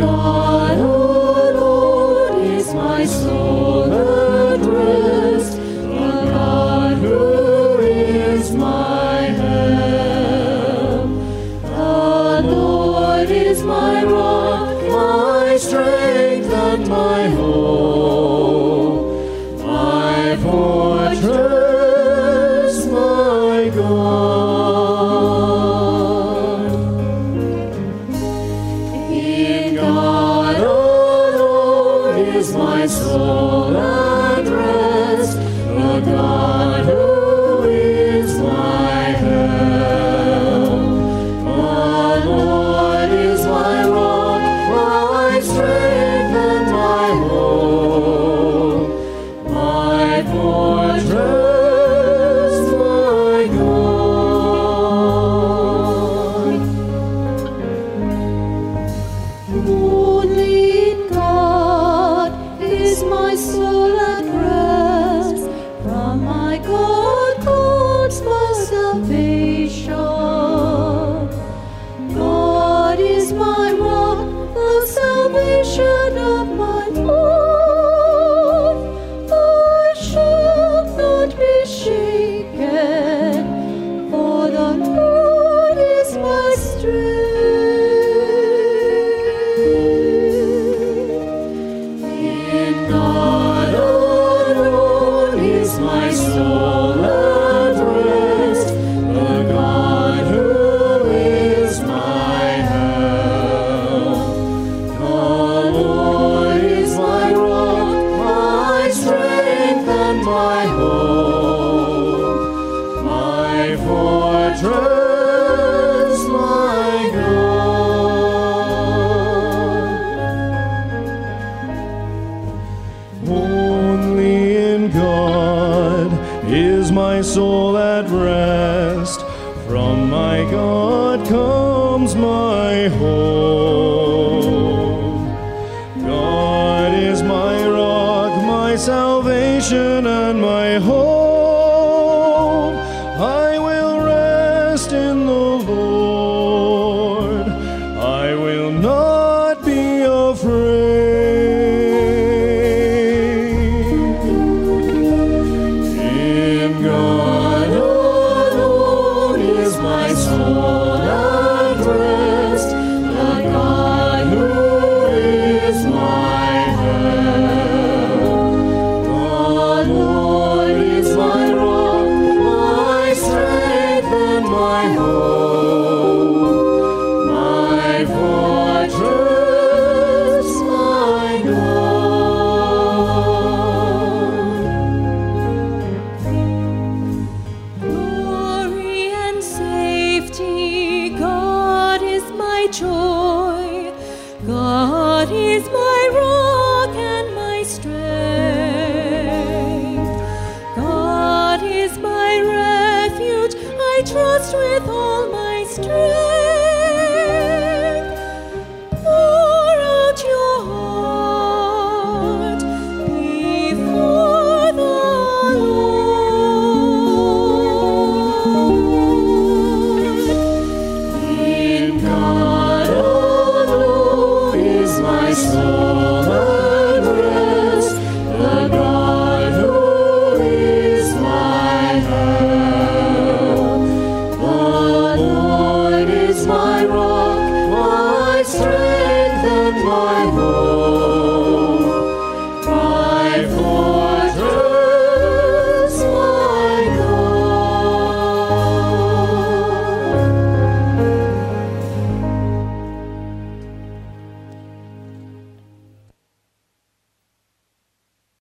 God, O Lord, is my soul at rest, the God who is my help. The Lord is my rock, my strength, and my hope, my fortress, my God. In God, O Lord, is my soul at rest, the God who is my help. The Lord is my rock, my strength, and my hope, my fortress, my God. Only in God is my soul at rest. From my God comes my salvation. God is my rock, the salvation of my life. I shall not be shaken, for the Lord is my strength. In God, O Lord, is my soul at rest, the God who is my help. The Lord is my rock, my strength, and my hope, my fortress, my God. Only in God is my soul at rest. From my God comes my hope. God is my rock, my salvation, and my hope. I will rest in the Lord. I will not be afraid. In God, O Lord, is my soul at rest, the God who is my help. The Lord is my rock, my strength, and my hope, my fortress, my God. Glory and safety, God is my joy, God is my